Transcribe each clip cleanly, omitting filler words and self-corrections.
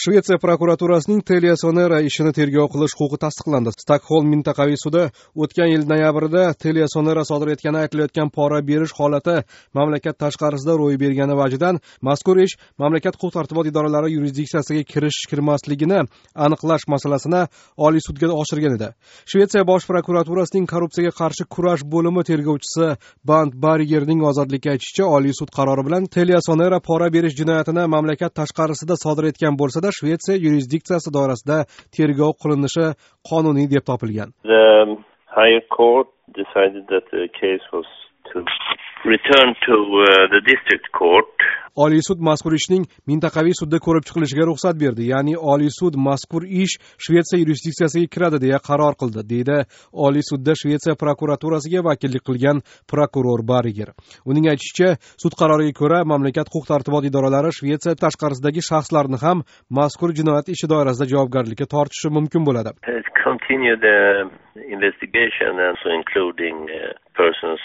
Shvetsiya prokuraturasining TeliaSonera ishini tergov qilish huquqi tasdiqlandi. Stokholm mintaqaviy sudi o'tgan yil noyabrida TeliaSonera sodir etgani aytilayotgan pora berish holati mamlakat tashqarisida ro'y bergani vajidan mazkur ish mamlakat huquq-tartibot idoralari yurisdiksiyasiga kirish-kirmasligini aniqlash masalasini Oliy sudga oshirgan edi. Shvetsiya bosh prokuraturasining korrupsiyaga qarshi kurash bo'limi tergovchisi Band Barigerning ozodlikka aytishicha, Oliy sud qarori bilan TeliaSonera pora berish jinoyatini mamlakat tashqarisida sodir etgan bo'lsa, Shvetsiya yurisdiksiyasi doirasida tergov qilinishi qonuniy deb topilgan. The higher court decided that the case was to return to the district court. Oliy sud mazkur ishning mintaqaviy sudda ko'rib chiqilishiga ruxsat berdi. Ya'ni Oliy sud mazkur ish Shvetsiya yurisdiksiyasiga kiradi deya qaror qildi, deydi Oliy sudda Shvetsiya prokuraturasiga vakillik qilgan prokuror Bariger. Uning aytishicha, sud qaroriga ko'ra mamlakat huquq-tartibot idoralari Shvetsiya tashqarisidagi shaxslarni ham mazkur jinoyat ishi doirasida javobgarlikka tortishi mumkin bo'ladi. Continue the investigation also including persons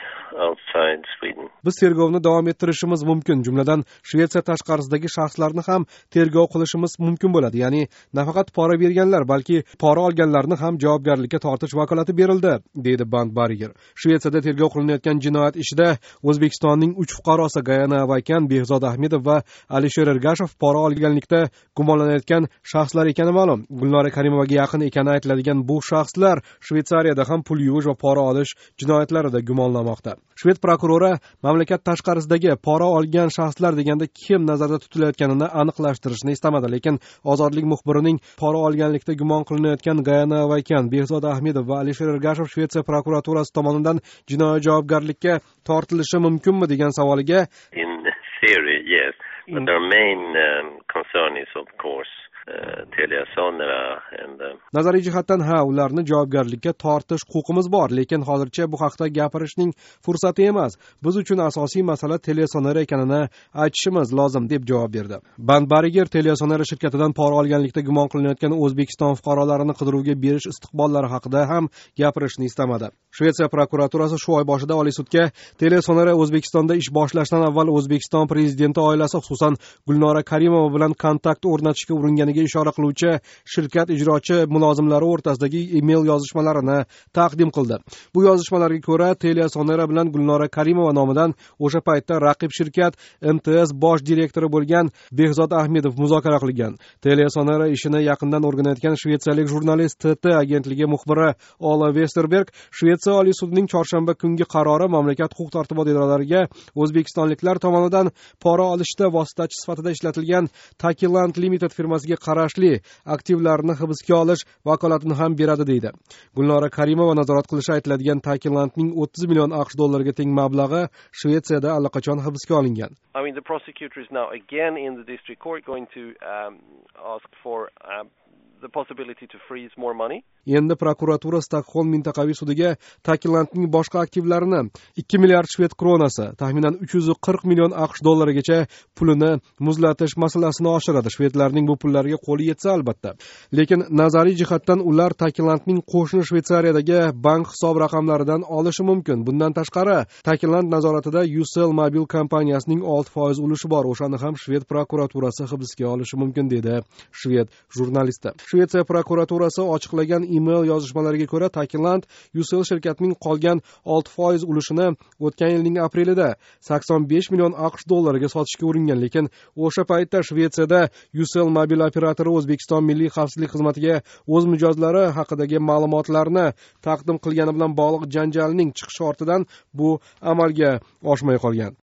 outside Sweden. Biz tergovni davom ettirishimiz mumkin, jumladan Shvetsiya tashqarisidagi shaxslarni ham tergov qilishimiz mumkin bo'ladi. Ya'ni nafaqat pora berganlar, balki pora olganlarni ham javobgarlikka tortish vakolati berildi, deydi Band Bariger. Shvetsiyada tergov qilinayotgan jinoyat ishida O'zbekistonning 3 fuqarosi Gayana Avaykan, Behzod Ahmedov va Alisher Ergashev pora olganlikda gumonlanayotgan shaxslar ekani ma'lum. Gulnora Karimovaga yaqin ekani aytiladigan bu shaxslar Shvetsariyada ham pul yuvish va pora olish jinoyatlarida gumonlanmoqda. Shved prokurori mamlakat tashqarisidagi pora olgan shaxslar deganda kim nazarda tutilayotganini aniqlashtirishni istamadi, lekin Ozodlik muxbirining pora olganlikda gumon qilinayotgan Gayana Avaykan, Behzod Ahmedov va Alisher Ergashev Shvetsiya prokuraturasi tomonidan jinoiy javobgarlikka tortilishi mumkinmi degan savoliga In theory, yes, but our main concern is of course TeliaSonera and nazariy jihatdan ularni javobgarlikka tortish huquqimiz bor, lekin hozircha bu haqda gapirishning fursati emas. Biz uchun asosiy masala TeliaSonera ekanini aytishimiz lozim deb javob berdi. Band Bariger TeliaSonera shirkatidan pora olganlikda gumon qilinayotgan O'zbekiston fuqarolarini qidiruvga berish istiqbollari haqida ham gapirishni istamadi. Shvetsiya prokuraturasi shu oy boshida Oliy sudga TeliaSonera O'zbekistonda ish boshlashdan avval O'zbekiston prezidenti oilasi, xususan Gulnora Karimova bilan kontakt o'rnatishga uringaniga ishora qiluvchi shirkat ijrochi mulozimlari o'rtasidagi email yozishmalarini taqdim qildi. Bu yozishmalarga ko'ra, TeliaSonera bilan Gulnora Karimova nomidan o'sha paytda raqib shirkat MTS bosh direktori bo'lgan Behzod Ahmedov muzokara qilgan. TeliaSonera ishini yaqindan o'rganayotgan shvetsiyalik jurnalist TT agentligi muxbiri Ola Westerberg Shvetsiya Oliy sudining chorshanba kungi qarori mamlakat huquq-tartibot idoralariga o'zbekistonliklar tomonidan pora olishda vositachi sifatida ishlatilgan Takiland Limited firmasiga qarashli aktivlarni hibsga olish vakolatini ham beradi, deydi. Gulnora Karimova nazorat qilishi aytiladigan Takilandning 30 million AQSh dollariga teng mablag'i Shvetsiyada allaqachon hibsga olingan. I mean, the prosecutor is now again in the district court going to ask for the possibility to freeze more money. Endi prokuratura Stokholm mintaqaviy sudiga Takilandning boshqa aktivlarini 2 milliard shved kronasi, taxminan 340 million AQSh dollarigacha pulini muzlatish masalasini oshiradi. Shvedlarning bu pullarga qo'li yetsa albatta. Lekin nazariy jihatdan ular Takilandning qo'shni Shvetsariyadagi bank hisob raqamlaridan olishi mumkin. Bundan tashqari, Takiland nazoratida Ucell mobil kompaniyasining 6% ulushi bor. O'shani ham Shved prokuraturasi hibsga olishi mumkin, dedi Shved jurnalisti. Shvetsiya prokuraturasi ochiqlagan email yozishmalariga ko'ra, Takiland Ucell shirkatining qolgan 6% ulushini o'tgan yilning aprelida 85 million AQSh dollariga sotishga uringan, lekin o'sha paytda Shvetsiyada Ucell mobil operatori O'zbekiston Milliy xavfsizlik xizmatiga o'z mijozlari haqidagi ma'lumotlarni taqdim qilgani bilan bog'liq janjalning chiqishi ortidan bu amalga oshmay qolgan.